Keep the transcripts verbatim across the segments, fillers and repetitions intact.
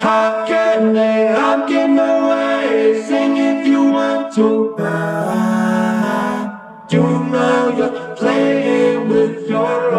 How can they, how can no way sing if you want to? You know you're playing with your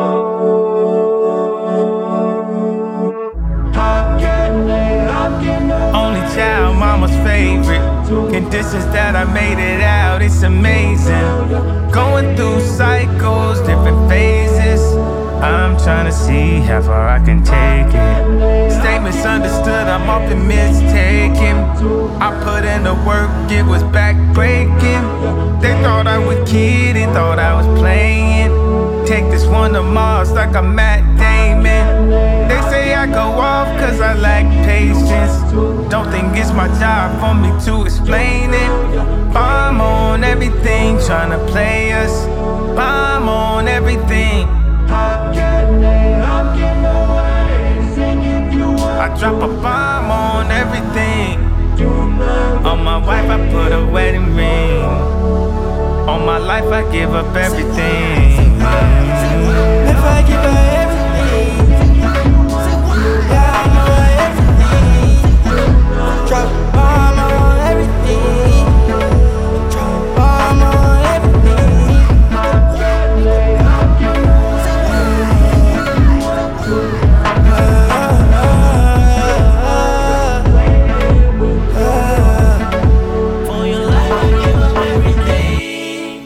own. How can they, how can no way? Only child, mama's favorite. Conditions that I made it out, it's amazing. Going through cycles, different phases. I'm trying to see how far I can take it. Stay misunderstood, I'm often mistaken. I put in the work, it was backbreaking. They thought I was kidding, thought I was playing. Take this one to Mars like I'm Matt Damon. They say I go off cause I lack patience. Don't think it's my job for me to explain it. I'm on everything, tryna play us. I'm on everything. How can they, how can no way sing if you want? I drop a bomb on everything. You know On my wife I put a wedding ring. On my life I give up everything. If I give her everything, yeah, I know everything. Drop a bomb on everything. Drop a bomb on everything. For your life, I give up everything.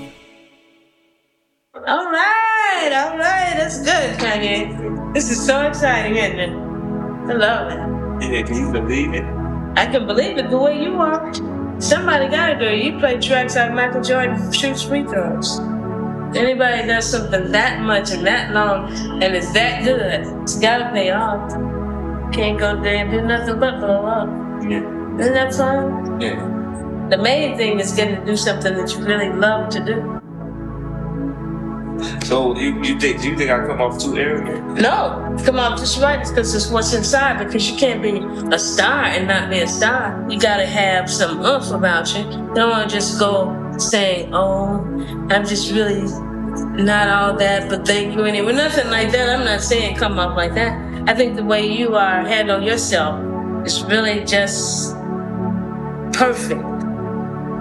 All right, all right, that's good, Kanye. This is so exciting, isn't it? I love it. Yeah, can you believe it? I can believe it the way you are. Somebody gotta do it. You play tracks like Michael Jordan shoots free throws. Anybody does something that much and that long and it's that good, it's gotta pay off. Can't go there and do nothing but blow up. Yeah. Isn't that fun? Yeah. The main thing is getting to do something that you really love to do. So you, you think you think I come off too arrogant? No, come on, just right, because it's what's inside, because you can't be a star and not be a star. You gotta have some oomph about you. You don't wanna just go saying, oh, I'm just really not all that, but thank you anyway. Nothing like that. I'm not saying come off like that. I think the way you are handle yourself is really just perfect.